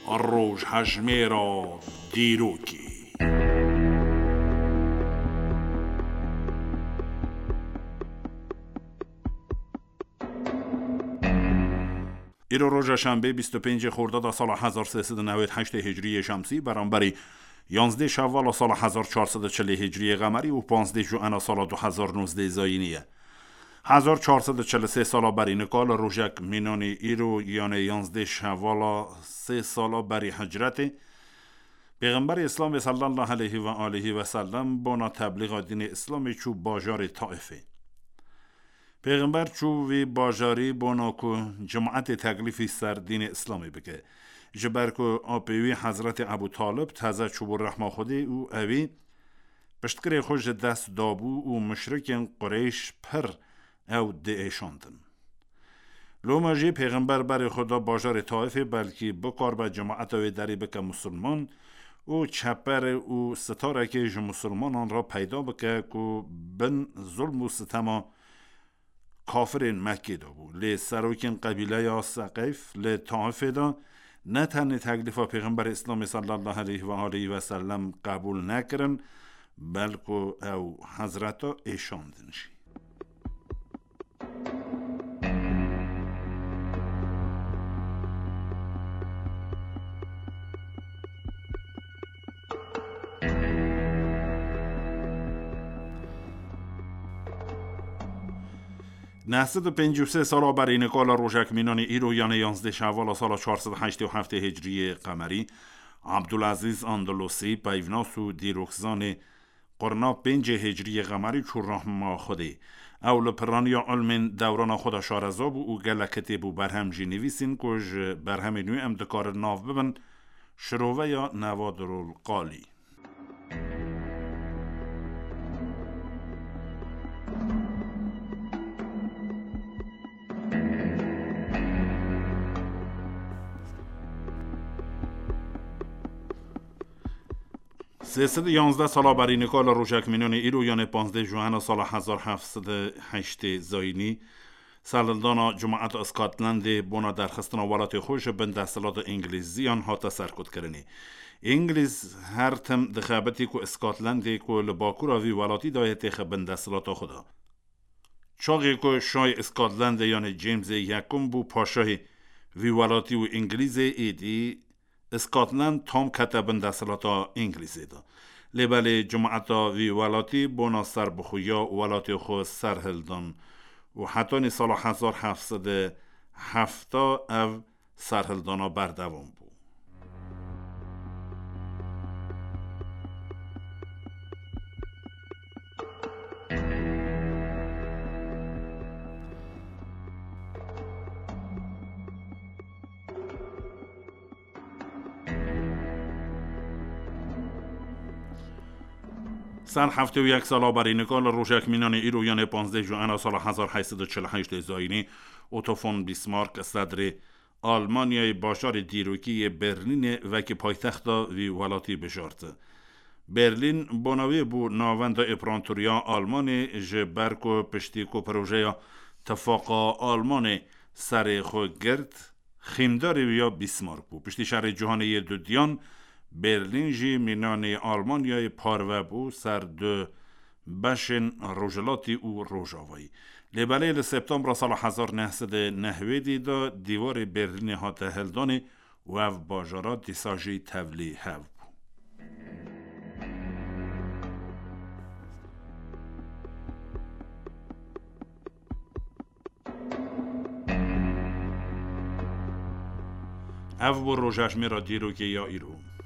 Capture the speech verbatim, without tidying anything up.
روش هجمه را دیروکی. ایرو روز شنبه بیست و پنج خرداد سال هزار و سیصد و نود و هشت هجری شمسی برابر یازده شوال سال هزار و چهارصد و چهل هجری قمری و پانزده ژوئن سال دو هزار و نوزده زاینیه. هزار و چهارصد و چهل و سه سال بری نکال روژک مینانی ایرو یعنی یازده شوال سه سال بری هجرت پیغمبر اسلام صلی الله علیه و آله و سلم بنا تبلیغ دین اسلام چو باجار طائفه. پیغمبر چو وی باجاری بنا کو جماعت تکلیفی سر دین اسلامی بکه. جبر کو آپیوی حضرت ابو طالب تازه چوب رحمه خودی او اوی پشتکری خوش دست دابو و مشرکین قریش پر او دعشاندن. لوماجی پیغمبر بر خدا باجار طائفه بلکه بکار با جماعت و دری بکه مسلمان او چپر او ستاره که جو مسلمانان را پیدا بکه که بن ظلم و ستما کافرین مکه دا بو. لی سروکین قبیله یا سقیف لی طائفه دا نه تنی تکلیف پیغمبر اسلام صلی الله علیه و آله و سلم قبول نکرن بلکه او حضرت ایشاندن شی. نهصد و پنجاه و سه سال برای نکال روژک مینانی ایرو یعنی یازده شوال سال چهارصد و هشتاد و هفت هجری قمری عبدالعزیز اندلسی پیوناس و دیروکزان قرنا پنج هجری قمری چون رحمه خودی اول پرانیا علم دوران خود شارزاب و گلکتی بو برهم جی نویسین کج برهم نوی امدکار ناف ببن شروع یا نوادر القالی. سیصد و یازده سال برای نکال روژک مینانی ایرو یعنی پانزده ژوئن سال هزار و هفتصد و هشت زاینی سالدانا جماعت اسکاتلند بنا درخستان ولات خوش بند دستلات انگلیزی آنها تسرکت کرنی. انگلیز هر تم دخابتی که اسکاتلندی که لباکور وی ولاتی دایت بند دستلات خدا. چاقی که شای اسکاتلند یعنی جیمز یکم بو پاشای وی ولاتی و انگلیز ایدی اسکاتلند تام کتبن دستلاتا انگلیزی دا. لیبالی جماعتا وی ولاتی بنا سر بخویا ولاتی خو سرهلدان و حتی نی سال هزار و هفتصد و هفتاد او سرهلدانا بردوام بود. سن هفته و یک سال برای نکال روژک مینانی ایرو یعنی پانزده ژوئن سال هزار و هشتصد و چهل و هشت زاینی اوتو فون بیسمارک صدر آلمانیای باشار دیروکی برلین و که پایتخت وی ولاتی بشارت. برلین بناوی بو ناوند اپرانتوریا آلمانی جبرکو پشتیکو پروژه تفاق آلمان سر خو گرد خیمداری ویا بیسمارک بو. پشتی شهر جهانی دو دیان برلین جی مینانی آلمانیای پارو بو سر دو بشن روژلاتی و روژاوایی. لیبالی سپتامبر سال هزار و نهصد و نود دا دیوار برلین ها تهلدانی و او باجارات دیساجی تولی هاو بو. او بو روژش میرا دیرو که یا ایرو.